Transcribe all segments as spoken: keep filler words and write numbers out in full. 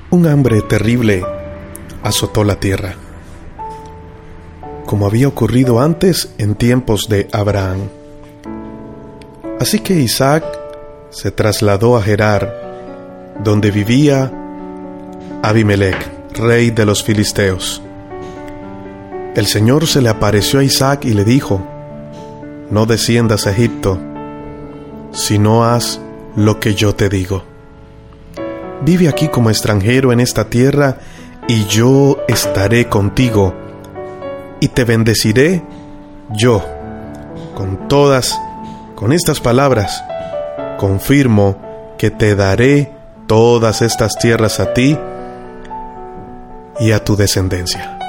Un hambre terrible azotó la tierra, como había ocurrido antes en tiempos de Abraham. Así que Isaac se trasladó a Gerar, donde vivía Abimelech, rey de los filisteos. El Señor se le apareció a Isaac y le dijo: no desciendas a Egipto, sino haz lo que yo te digo. Vive aquí como extranjero en esta tierra, y yo estaré contigo, y te bendeciré yo. Con todas, con estas palabras, confirmo que te daré todas estas tierras a ti y a tu descendencia.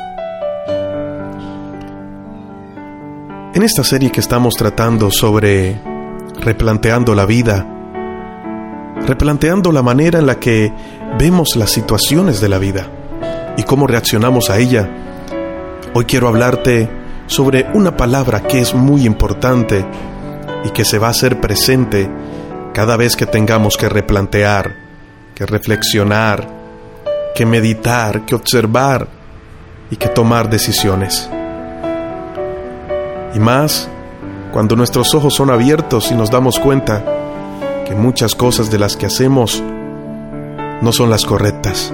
En esta serie que estamos tratando sobre replanteando la vida, replanteando la manera en la que vemos las situaciones de la vida y cómo reaccionamos a ella, hoy quiero hablarte sobre una palabra que es muy importante y que se va a hacer presente cada vez que tengamos que replantear, que reflexionar, que meditar, que observar y que tomar decisiones. Y más cuando nuestros ojos son abiertos y nos damos cuenta que muchas cosas de las que hacemos no son las correctas.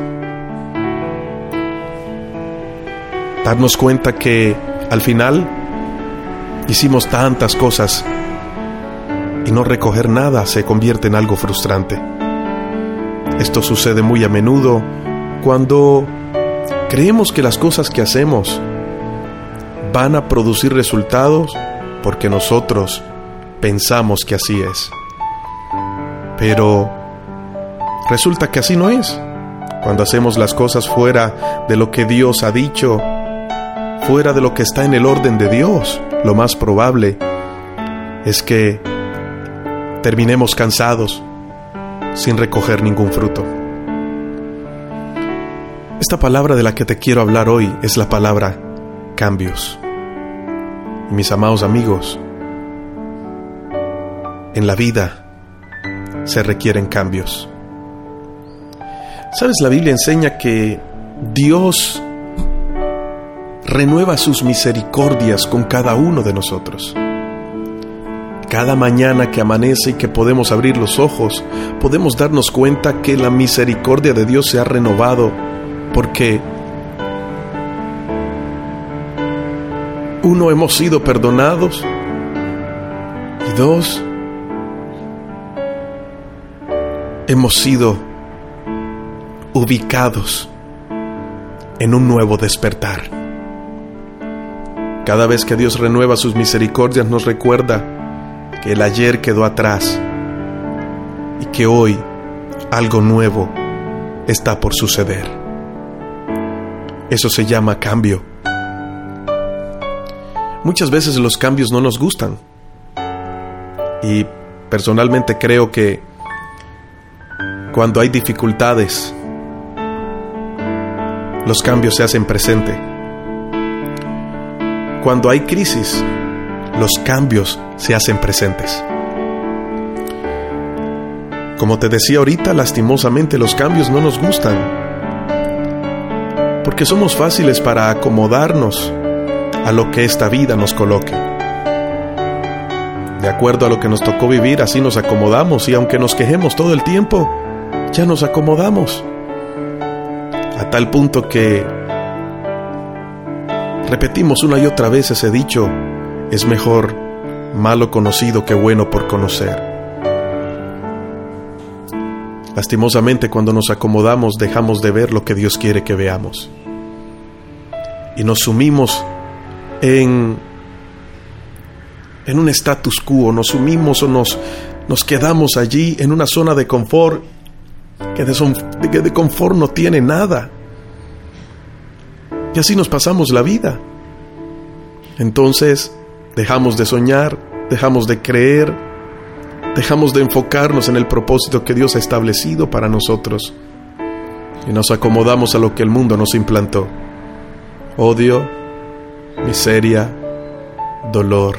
Darnos cuenta que al final hicimos tantas cosas y no recoger nada se convierte en algo frustrante. Esto sucede muy a menudo cuando creemos que las cosas que hacemos van a producir resultados porque nosotros pensamos que así es. Pero resulta que así no es. Cuando hacemos las cosas fuera de lo que Dios ha dicho, fuera de lo que está en el orden de Dios, lo más probable es que terminemos cansados sin recoger ningún fruto. Esta palabra de la que te quiero hablar hoy es la palabra cambios. Y mis amados amigos, en la vida se requieren cambios. ¿Sabes? La Biblia enseña que Dios renueva sus misericordias con cada uno de nosotros. Cada mañana que amanece y que podemos abrir los ojos, podemos darnos cuenta que la misericordia de Dios se ha renovado, porque uno, hemos sido perdonados, y dos, hemos sido ubicados en un nuevo despertar. Cada vez que Dios renueva sus misericordias, nos recuerda que el ayer quedó atrás y que hoy algo nuevo está por suceder. Eso se llama cambio. Muchas veces los cambios no nos gustan, y personalmente creo que cuando hay dificultades, los cambios se hacen presente. Cuando hay crisis, los cambios se hacen presentes. Como te decía ahorita, lastimosamente los cambios no nos gustan, porque somos fáciles para acomodarnos a lo que esta vida nos coloque. De acuerdo a lo que nos tocó vivir, así nos acomodamos, y aunque nos quejemos todo el tiempo, ya nos acomodamos. A tal punto que repetimos una y otra vez ese dicho: es mejor malo conocido que bueno por conocer. Lastimosamente, cuando nos acomodamos, dejamos de ver lo que Dios quiere que veamos, y nos sumimos en, en un status quo, nos sumimos o nos, nos quedamos allí en una zona de confort que de, son, de, de confort no tiene nada, y así nos pasamos la vida. Entonces dejamos de soñar, dejamos de creer, dejamos de enfocarnos en el propósito que Dios ha establecido para nosotros, y nos acomodamos a lo que el mundo nos implantó: odio, miseria, dolor.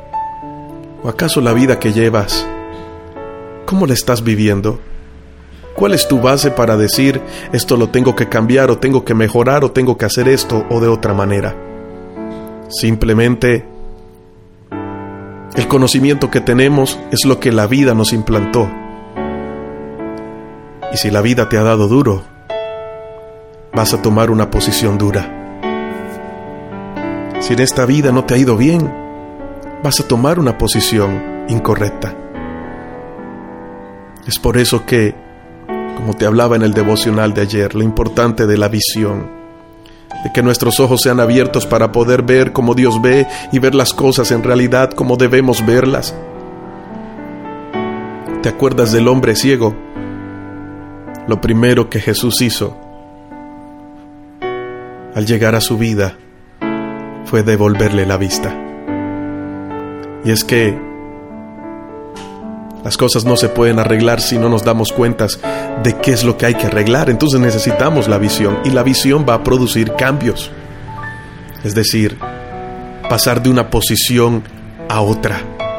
¿O acaso la vida que llevas, cómo la estás viviendo? ¿Cuál es tu base para decir esto lo tengo que cambiar o tengo que mejorar o tengo que hacer esto o de otra manera? Simplemente el conocimiento que tenemos es lo que la vida nos implantó. Y si la vida te ha dado duro, vas a tomar una posición dura. Si en esta vida no te ha ido bien, vas a tomar una posición incorrecta. Es por eso que, como te hablaba en el devocional de ayer, lo importante de la visión, de que nuestros ojos sean abiertos para poder ver como Dios ve y ver las cosas en realidad como debemos verlas. ¿Te acuerdas del hombre ciego? Lo primero que Jesús hizo al llegar a su vida fue devolverle la vista. Y es que las cosas no se pueden arreglar si no nos damos cuenta de qué es lo que hay que arreglar. Entonces necesitamos la visión, y la visión va a producir cambios. Es decir, pasar de una posición a otra.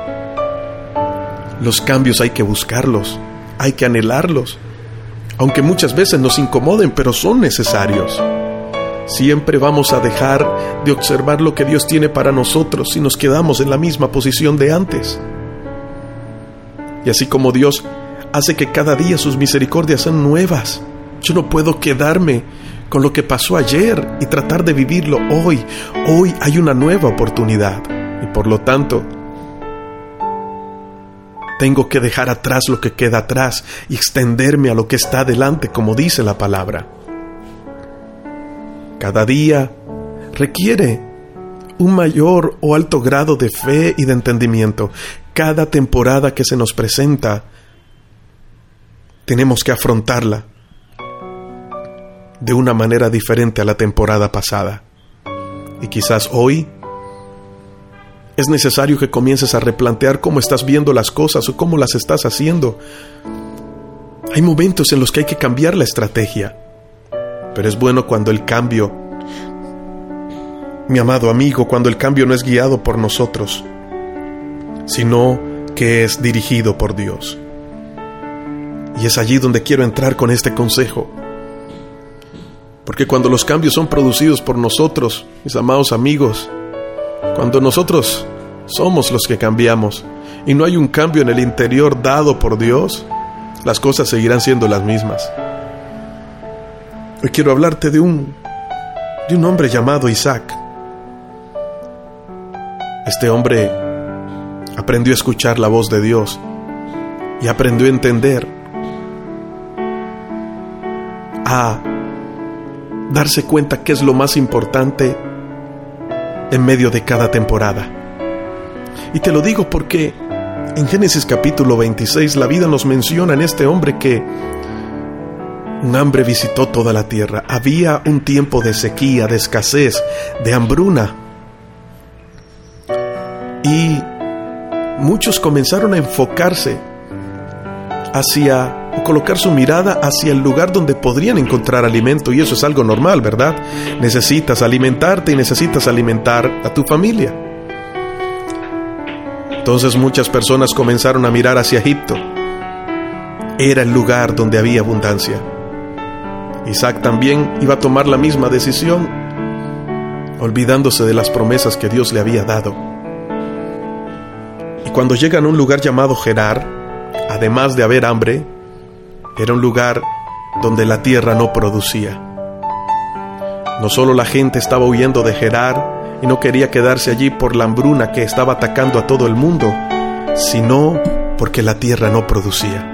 Los cambios hay que buscarlos, hay que anhelarlos, aunque muchas veces nos incomoden, pero son necesarios. Siempre vamos a dejar de observar lo que Dios tiene para nosotros si nos quedamos en la misma posición de antes. Y así como Dios hace que cada día sus misericordias sean nuevas, yo no puedo quedarme con lo que pasó ayer y tratar de vivirlo hoy. Hoy hay una nueva oportunidad y por lo tanto tengo que dejar atrás lo que queda atrás y extenderme a lo que está adelante, como dice la palabra. Cada día requiere un mayor o alto grado de fe y de entendimiento. Cada temporada que se nos presenta, tenemos que afrontarla de una manera diferente a la temporada pasada. Y quizás hoy es necesario que comiences a replantear cómo estás viendo las cosas o cómo las estás haciendo. Hay momentos en los que hay que cambiar la estrategia. Pero es bueno cuando el cambio, mi amado amigo, cuando el cambio no es guiado por nosotros, sino que es dirigido por Dios. Y es allí donde quiero entrar con este consejo. Porque cuando los cambios son producidos por nosotros, mis amados amigos, cuando nosotros somos los que cambiamos y no hay un cambio en el interior dado por Dios, las cosas seguirán siendo las mismas. Hoy quiero hablarte de un, de un hombre llamado Isaac. Este hombre aprendió a escuchar la voz de Dios y aprendió a entender, a darse cuenta qué es lo más importante en medio de cada temporada. Y te lo digo porque en Génesis capítulo veintiséis la vida nos menciona en este hombre que un hambre visitó toda la tierra. Había un tiempo de sequía, de escasez, de hambruna. Y muchos comenzaron a enfocarse hacia, o colocar su mirada hacia el lugar donde podrían encontrar alimento. Y eso es algo normal, ¿verdad? Necesitas alimentarte y necesitas alimentar a tu familia. Entonces muchas personas comenzaron a mirar hacia Egipto. Era el lugar donde había abundancia. Isaac también iba a tomar la misma decisión, olvidándose de las promesas que Dios le había dado. Y cuando llegan a un lugar llamado Gerar, además de haber hambre, era un lugar donde la tierra no producía. No solo la gente estaba huyendo de Gerar y no quería quedarse allí por la hambruna que estaba atacando a todo el mundo, sino porque la tierra no producía.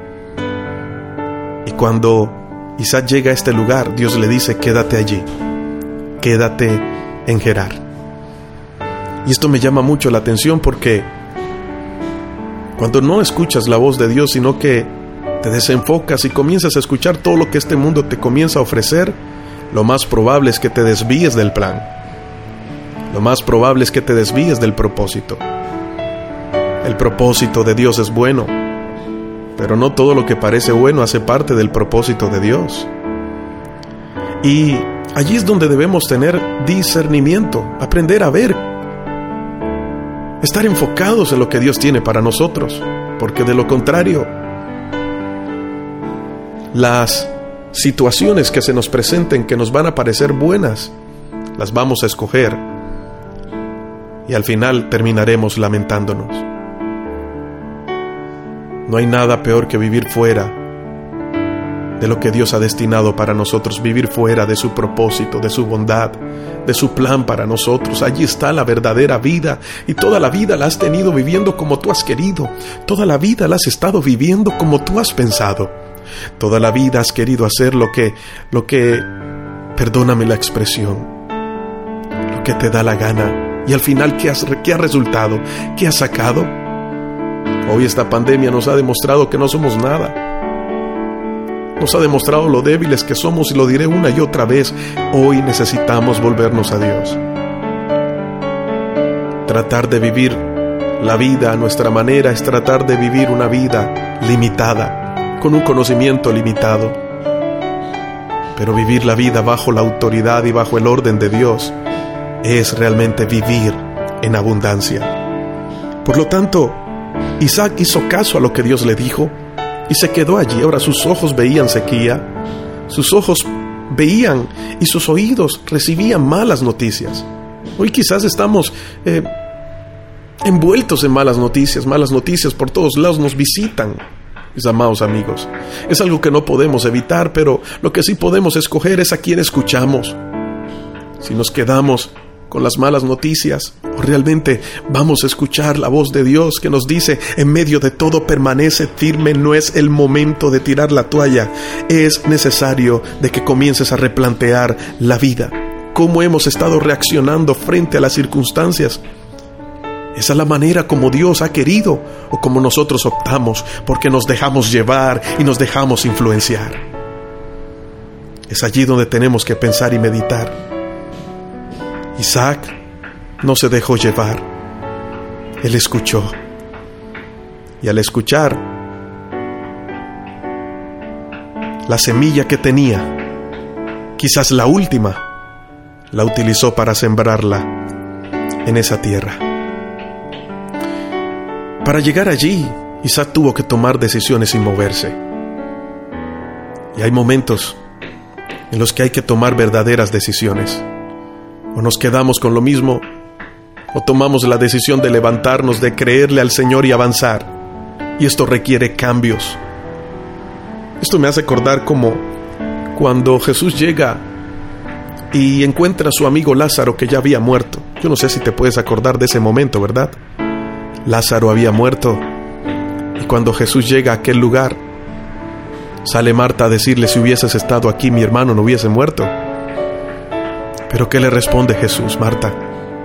Y cuando Isaac llega a este lugar, Dios le dice: quédate allí, quédate en Gerar. Y esto me llama mucho la atención porque cuando no escuchas la voz de Dios, sino que te desenfocas y comienzas a escuchar todo lo que este mundo te comienza a ofrecer, lo más probable es que te desvíes del plan. Lo más probable es que te desvíes del propósito. El propósito de Dios es bueno, pero no todo lo que parece bueno hace parte del propósito de Dios. Y allí es donde debemos tener discernimiento, aprender a ver, estar enfocados en lo que Dios tiene para nosotros, porque de lo contrario, las situaciones que se nos presenten, que nos van a parecer buenas, las vamos a escoger y al final terminaremos lamentándonos. No hay nada peor que vivir fuera de lo que Dios ha destinado para nosotros, vivir fuera de su propósito, de su bondad, de su plan para nosotros. Allí está la verdadera vida, y toda la vida la has tenido viviendo como tú has querido, toda la vida la has estado viviendo como tú has pensado, toda la vida has querido hacer lo que, lo que, perdóname la expresión, lo que te da la gana, y al final, ¿qué, has, qué ha resultado? ¿Qué has sacado? Hoy esta pandemia nos ha demostrado que no somos nada. Nos ha demostrado lo débiles que somos, y lo diré una y otra vez. Hoy necesitamos volvernos a Dios. Tratar de vivir la vida a nuestra manera es tratar de vivir una vida limitada, con un conocimiento limitado. Pero vivir la vida bajo la autoridad y bajo el orden de Dios es realmente vivir en abundancia. Por lo tanto, Isaac hizo caso a lo que Dios le dijo y se quedó allí. Ahora sus ojos veían sequía, sus ojos veían y sus oídos recibían malas noticias. Hoy quizás estamos eh, envueltos en malas noticias, malas noticias por todos lados nos visitan, mis amados amigos. Es algo que no podemos evitar, pero lo que sí podemos escoger es a quién escuchamos. Si nos quedamos con las malas noticias, o realmente vamos a escuchar la voz de Dios que nos dice: en medio de todo permanece firme, no es el momento de tirar la toalla, es necesario de que comiences a replantear la vida. ¿Cómo hemos estado reaccionando frente a las circunstancias? ¿Esa es la manera como Dios ha querido, o como nosotros optamos porque nos dejamos llevar y nos dejamos influenciar? Es allí donde tenemos que pensar y meditar. Isaac no se dejó llevar, él escuchó, y al escuchar, la semilla que tenía, quizás la última, la utilizó para sembrarla en esa tierra. Para llegar allí, Isaac tuvo que tomar decisiones y moverse. Y hay momentos en los que hay que tomar verdaderas decisiones. O nos quedamos con lo mismo, o tomamos la decisión de levantarnos, de creerle al Señor y avanzar. Y esto requiere cambios. Esto me hace acordar como cuando Jesús llega y encuentra a su amigo Lázaro, que ya había muerto. Yo no sé si te puedes acordar de ese momento, ¿verdad? Lázaro había muerto, y cuando Jesús llega a aquel lugar, sale Marta a decirle: si hubieses estado aquí, mi hermano no hubiese muerto. Pero ¿qué le responde Jesús? Marta,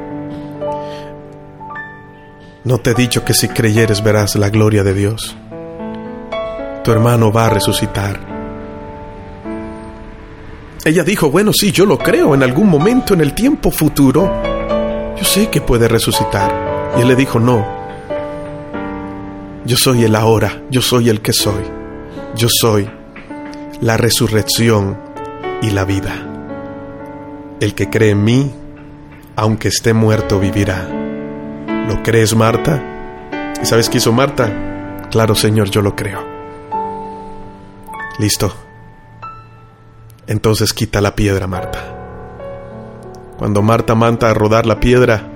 ¿no te he dicho que si creyeres verás la gloria de Dios? Tu hermano va a resucitar. Ella dijo: bueno, sí, yo lo creo, en algún momento en el tiempo futuro, yo sé que puede resucitar. Y él le dijo: no, yo soy el ahora, yo soy el que soy, yo soy la resurrección y la vida. El que cree en mí, aunque esté muerto, vivirá. ¿Lo crees, Marta? ¿Y sabes qué hizo Marta? Claro, Señor, yo lo creo. Listo. Entonces quita la piedra, Marta. Cuando Marta manda a rodar la piedra,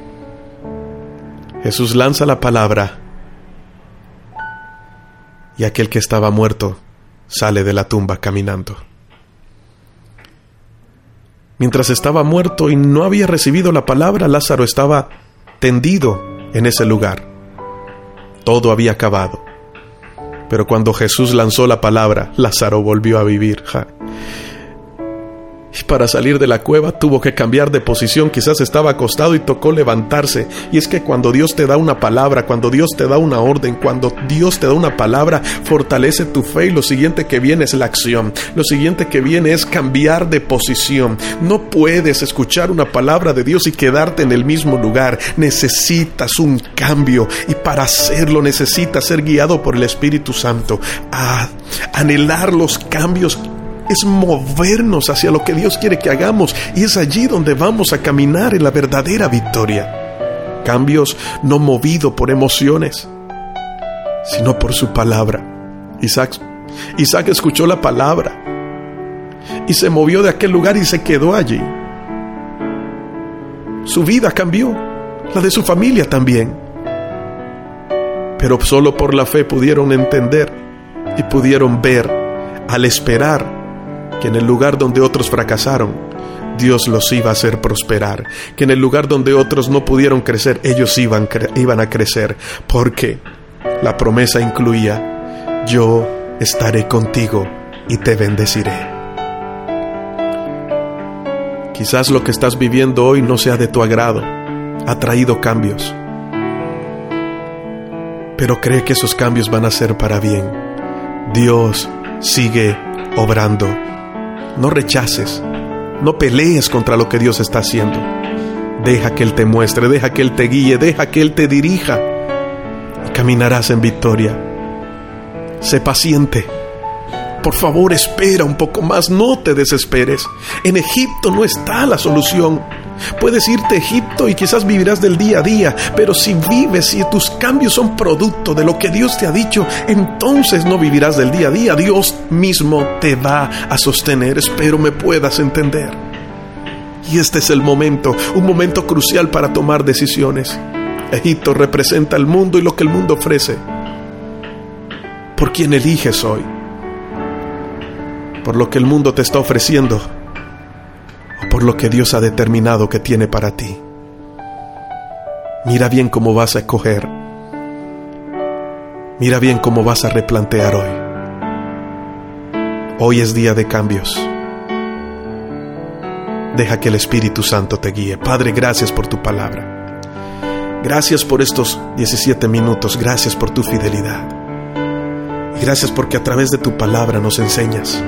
Jesús lanza la palabra, y aquel que estaba muerto sale de la tumba caminando. Mientras estaba muerto y no había recibido la palabra, Lázaro estaba tendido en ese lugar. Todo había acabado. Pero cuando Jesús lanzó la palabra, Lázaro volvió a vivir. Ja. Y para salir de la cueva tuvo que cambiar de posición. Quizás estaba acostado y tocó levantarse. Y es que cuando Dios te da una palabra, cuando Dios te da una orden, cuando Dios te da una palabra, fortalece tu fe, y lo siguiente que viene es la acción. Lo siguiente que viene es cambiar de posición. No puedes escuchar una palabra de Dios y quedarte en el mismo lugar. Necesitas un cambio, y para hacerlo necesitas ser guiado por el Espíritu Santo. A anhelar los cambios es movernos hacia lo que Dios quiere que hagamos, y es allí donde vamos a caminar en la verdadera victoria. Cambios no movidos por emociones, sino por su palabra. Isaac Isaac escuchó la palabra y se movió de aquel lugar y se quedó allí. Su vida cambió, la de su familia también. Pero solo por la fe pudieron entender y pudieron ver, al esperar, que en el lugar donde otros fracasaron, Dios los iba a hacer prosperar, que en el lugar donde otros no pudieron crecer, ellos iban, iban a crecer, porque la promesa incluía: yo estaré contigo y te bendeciré. Quizás lo que estás viviendo hoy no sea de tu agrado, ha traído cambios, pero cree que esos cambios van a ser para bien. Dios sigue obrando. No rechaces, no pelees contra lo que Dios está haciendo. Deja que Él te muestre, deja que Él te guíe, deja que Él te dirija y caminarás en victoria. Sé paciente. Por favor, espera un poco más, no te desesperes. En Egipto no está la solución. Puedes irte a Egipto y quizás vivirás del día a día, pero si vives y tus cambios son producto de lo que Dios te ha dicho, entonces no vivirás del día a día. Dios mismo te va a sostener. Espero me puedas entender. Y este es el momento, un momento crucial para tomar decisiones. Egipto representa el mundo y lo que el mundo ofrece. ¿Por quién eliges hoy? ¿Por lo que el mundo te está ofreciendo? ¿O por lo que Dios ha determinado que tiene para ti? Mira bien cómo vas a escoger. Mira bien cómo vas a replantear hoy. Hoy es día de cambios. Deja que el Espíritu Santo te guíe. Padre, gracias por tu palabra. Gracias por estos diecisiete minutos. Gracias por tu fidelidad. Y gracias porque a través de tu palabra nos enseñas.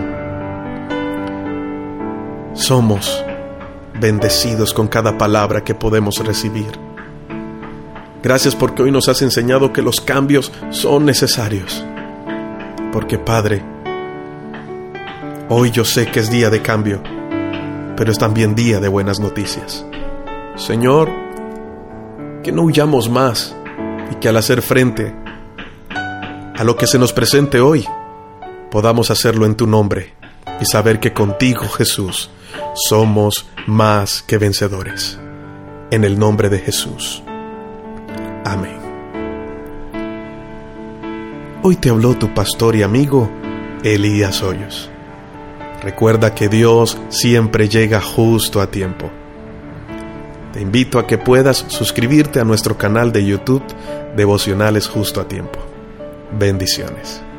Somos bendecidos con cada palabra que podemos recibir. Gracias porque hoy nos has enseñado que los cambios son necesarios. Porque, Padre, hoy yo sé que es día de cambio, pero es también día de buenas noticias. Señor, que no huyamos más y que al hacer frente a lo que se nos presente hoy, podamos hacerlo en tu nombre y saber que contigo, Jesús, somos más que vencedores. En el nombre de Jesús. Amén. Hoy te habló tu pastor y amigo, Elías Hoyos. Recuerda que Dios siempre llega justo a tiempo. Te invito a que puedas suscribirte a nuestro canal de YouTube, Devocionales Justo a Tiempo. Bendiciones.